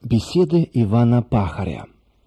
Беседы Ивана Пахаря.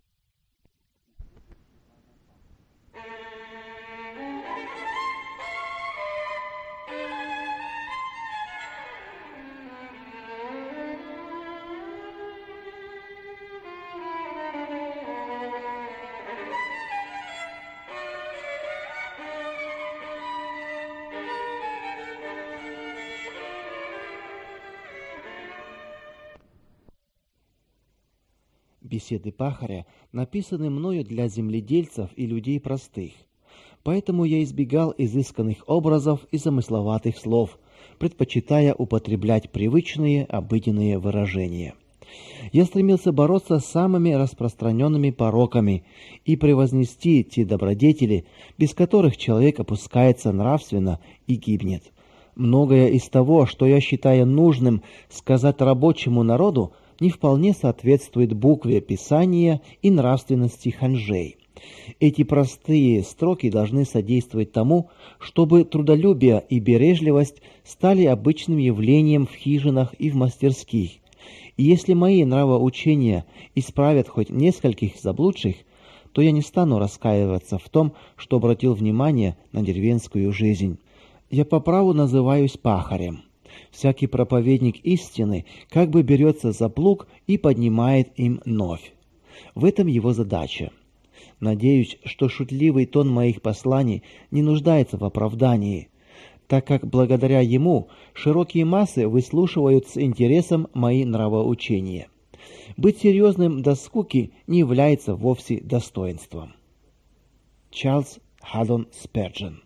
Беседы Пахаря написаны мною для земледельцев и людей простых, поэтому я избегал изысканных образов и замысловатых слов, предпочитая употреблять привычные обыденные выражения. Я стремился бороться с самыми распространенными пороками и превознести те добродетели, без которых человек опускается нравственно и гибнет. Многое из того, что я считаю нужным сказать рабочему народу, не вполне соответствует букве Писания и нравственности ханжей. Эти простые строки должны содействовать тому, чтобы трудолюбие и бережливость стали обычным явлением в хижинах и в мастерских. И если мои нравоучения исправят хоть нескольких заблудших, то я не стану раскаиваться в том, что обратил внимание на деревенскую жизнь. Я по праву называюсь пахарем. Всякий проповедник истины как бы берется за плуг и поднимает им новь. В этом его задача. Надеюсь, что шутливый тон моих посланий не нуждается в оправдании, так как благодаря ему широкие массы выслушивают с интересом мои нравоучения. Быть серьезным до скуки не является вовсе достоинством. Чарльз Хаддон Сперджен.